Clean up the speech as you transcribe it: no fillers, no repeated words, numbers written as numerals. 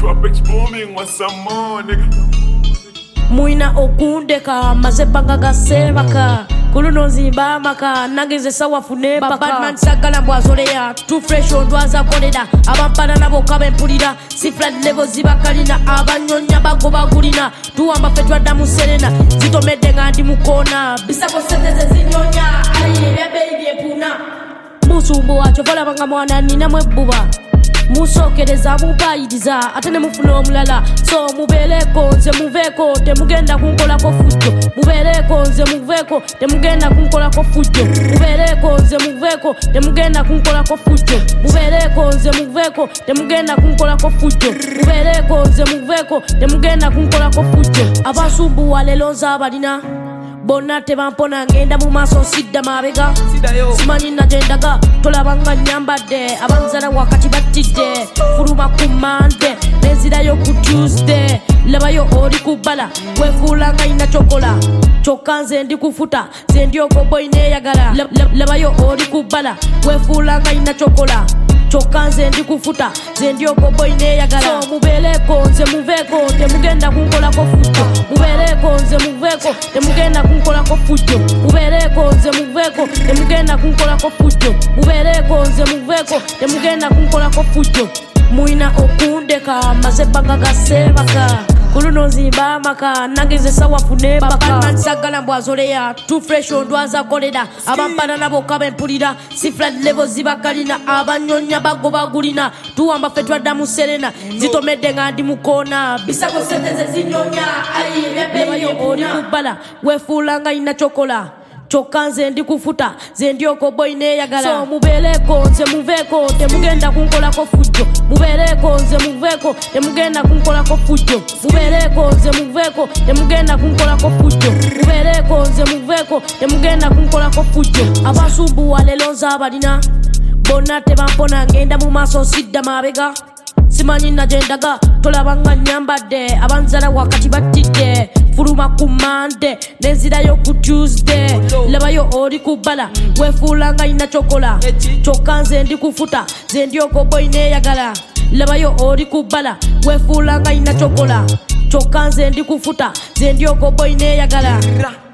Tropics booming, what's some more, nigga? Muina okundeka mazebanga gasebaka kuluno zimba maka nageze sawa fune baka Batman sagala mbwazoleya too fresh ondwaza koleda abampana nabo kabempulira si flat level zibakalina abanyonya bago bagulina tuwamba fetwa damu serena zitomedde nga ndi mukona bisako senteze zinyonya ayi baby epuna musumbu wacho vola banga mwana nina mwebuba musokereza mupayiriza ate ne mufuna omulala so mubeereko nze muveeko temugenda kunkolako fujjo mubeereko nze muveeko temugenda kunkolako fujjo mubeereko nze muveeko temugenda kunkolako fujjo mubeereko nze muveeko temugenda kunkolako fujjo mubeereko nze muveeko temugenda kunkolako fujjo abasumbuwa lelo nzaabalina bonna tebampona ngenda mu maaso sidda mabega simanyi nagendaga tolabanga nyambadde abanzala wakati battidde fuluma ku Monday nezirayo ku Tuesday labayo oli kubala wefuulanga ina chokola kyokka nze ndi kufuta nze ndi okoboyi neeyagala labayo oli kubala wefuulanga ina chokola kyokka nze ndi kufuta nze ndi okoboyi neeyagala so mubeereko nze muveeko temugenda kunkolako fujjo mubeereko nze muveeko temugenda kunkolako fujjo mubeereko nze muveeko temugenda kunkolako fujjo mubeereko nze muveeko temugenda kunkolako fujjo muina okundeka mazebanga gasebaka kuluno zimba maka nageze sawa fune baka Batman sagala mbwazoleya too fresh ondwaza koleda abampana nabo kabempulira si flat level zibakalina abanyonya bago bagulina tuwamba fetwa damu serena zitomedde nga ndi mukona bisako senteze zinyonya ayi baby oli kubala wefuulanga ina chokola kyokka nze ndi kufuta nze ndi okoboyi neeyagala so mubeereko nze muveeko temugenda kunkolako fujjo mubeereko nze muveeko temugenda kunkolako fujjo mubeereko nze muveeko temugenda kunkolako fujjo mubeereko nze muveeko temugenda kunkolako fujjo abasumbuwa lelo nzaabalina bonna tebampona ngenda mu maaso sidda mabega simanyi nagendaga tolabanga nyambadde abanzala wakati battidde fuluma ku Monday nezirayo ku Tuesday labayo oli kubala wefuulanga ina chokola kyokka nze ndi kufuta nze ndi okoboyi neeyagala labayo oli kubala wefuulanga ina chokola kyokka nze ndi kufuta nze ndi okoboyi neeyagala